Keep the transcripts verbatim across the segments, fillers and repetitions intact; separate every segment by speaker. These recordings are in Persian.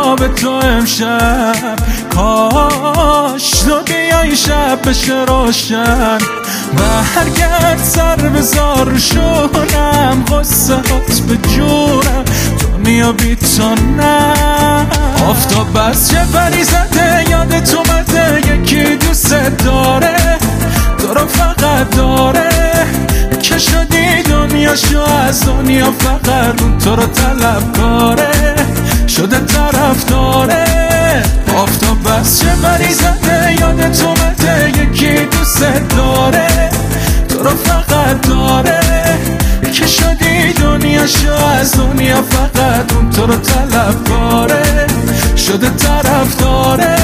Speaker 1: به تو امشب، کاش تو بیای شب بشه روشن. برگرد سر بزار شونم، غصه هات به جونم، دنیا بی تو نه. آفتاب بس چه پری زده یادت اومده، یکی دوست داره تو رو فقط داره، که شدی دنیاشو از دنیا، فقط اون تو رو طلب کاره، شده طرف داره. آفتاب بس چه پری زده یادت اومده، یکی دوست داره تو رو فقط داره، که شدی دنیاشو از دنیا، فقط اون تو رو طلب کاره، شده طرف داره.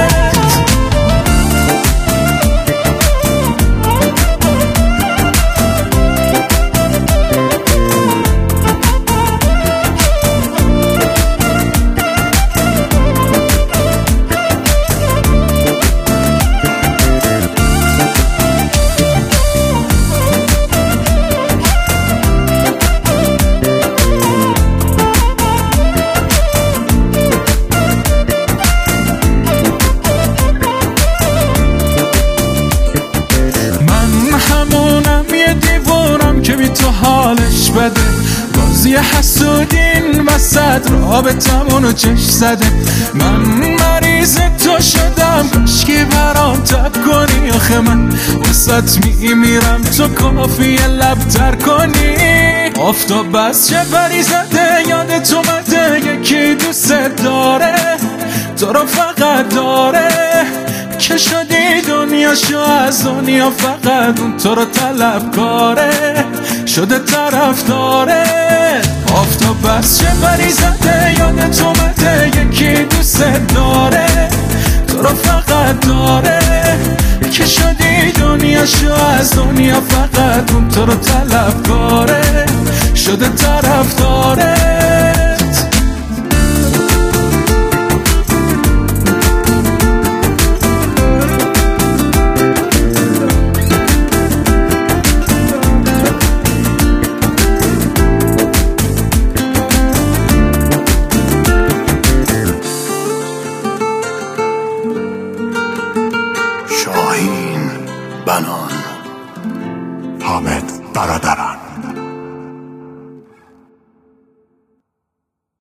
Speaker 1: تو حالش بده، بازی حسودین وسط رابطمونو چش زده. من مریض تو شدم، کاشکی برام تب کنی، آخه من وسط میمیرم تو کافیه لب تر کنی. آفتاب بس چه پری زده یادت اومده، یکی دوست داره تو رو فقط داره، که شدی دنیاشو از دنیا، فقط اون تو رو طلب کاره، شده طرف داره. آفتاب بس چه پری زده یادت اومده، یکی دوست داره تو رو فقط داره، که شدی دنیاشو از دنیا، فقط اون تو رو طلب کاره، شده طرف داره.